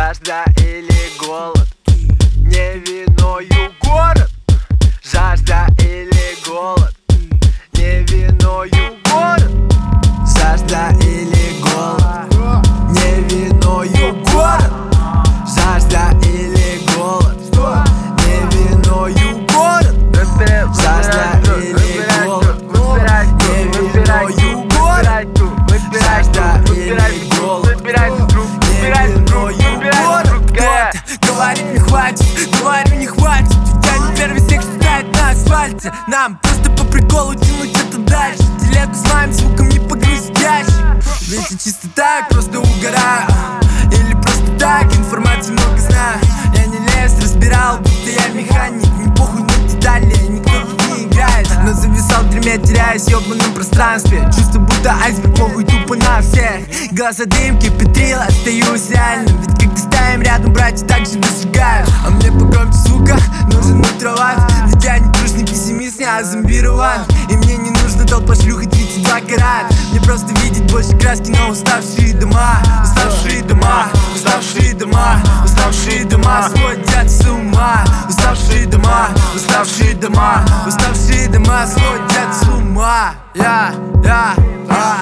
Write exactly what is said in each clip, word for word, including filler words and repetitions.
Жажда или голод, не виною город. Жажда или голод, не виною город. Жажда или голод, не виною город. Жажда или голод, не виною город. Жажда или голод, не виною город. Жажда или голод, не виною город. Говорить не хватит, говорю не хватит. Я не первый снег, что тает на асфальте. Нам просто по приколу тянуть это дальше. Телегу с моим звуком не погрузить ящик. Ведь я чисто так просто угораю. Или просто так, информации много знаю. Я не лез, разбирал, будто я механик. Не похуй на детали, никто тут не играет. Но зависал в дреме, теряясь в ёбаном пространстве. Чувство, будто айсберг, похуй тупо на всех. Глаза дымки, петрил, остаюсь реальным. Ведь когда ставим рядом, братья так же досжигают. А мне погромче звука, нужен ультравайт. Ведь я не трушный пессимист, я зомбирован. И мне не нужно толпа шлюх и тридцать два карат. Мне просто видеть больше краски, но уставшие дома. Уставшие дома, уставшие дома, уставшие дома сводят с ума. Уставшие дома, уставшие дома, уставшие дома сводят с ума. Я, я, я.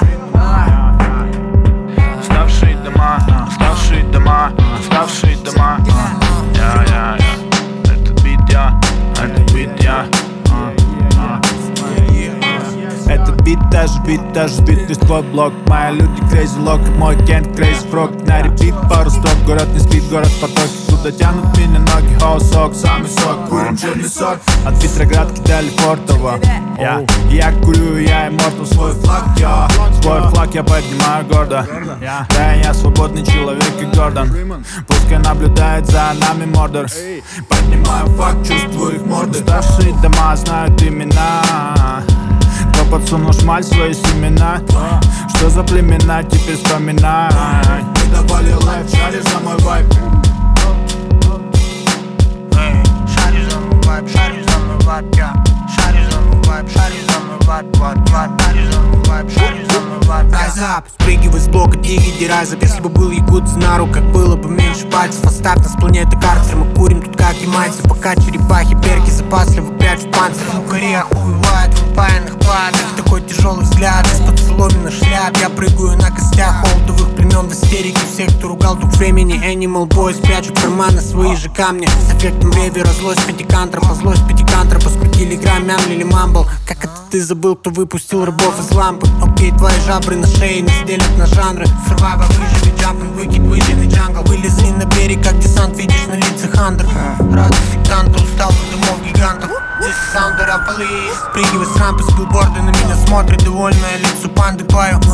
Уставшие дома, уставшие дома, уставшие дома. Я, я, я. Этот бит я, этот бит я. Этот бит даже бит, даже бит весь твой блок. Мои люди crazy lock, мой кент crazy frog. На репит пару стоп, город не спит, город поток. Куда тянут меня ноги, хаосок, самый сок. Курим черный сок, от Петроградки до Лефортово. Я, я курю, я иммортал свой флаг, я. Свой флаг я поднимаю гордо. Да, я свободный человек и Гордон. Пускай наблюдает за нами Мордор. Поднимаю факт, чувствую их морды. Уставшие дома знают имена. Кто подсунул шмаль свои семена? Что за племена, теперь вспоминай. Мы давали лайф, шаришь за мой вайб. Шаришь за мой вайб, шаришь за мой вайб, я. Шаришь за мой вайб, шаришь за мой вайб, вайб, вайб. Шаришь за мой вайб, шаришь за мой вайб. Райзап, спрыгивай с блока, дигиди, райзап. Если бы был якут на руку, как было бы меньше пальцев. Оставь нас планеты картер, мы курим тут как ямайцы. Пока черепахи, перки запасливо прячут панцирь. В корях убивают в паянных падах. Такой тяжелый взгляд из-под соломенных шляп. Я прыгаю на костях олдовых племен в истерике. Всех, кто ругал дух времени, Animal Boys прячут в карманы свои же камни. С эффектом ревера, злость пятикантропа, злость пятикантропа. Скрутили грамм, мямлили мамбл. Как это ты забыл, кто выпустил рабов из лампы? Окей, твои жабры на шее не сделят на жанры. Survivor, выживи, джампинг, выкид, выжженный джангл. Вылезли на берег, как десант, видишь на лицах андр. Радость сектанта, устал от дымов гигантов. This is sound of police. Спрыгивай с рампы, с билборда, на меня смотрит довольное лицо панды. Пою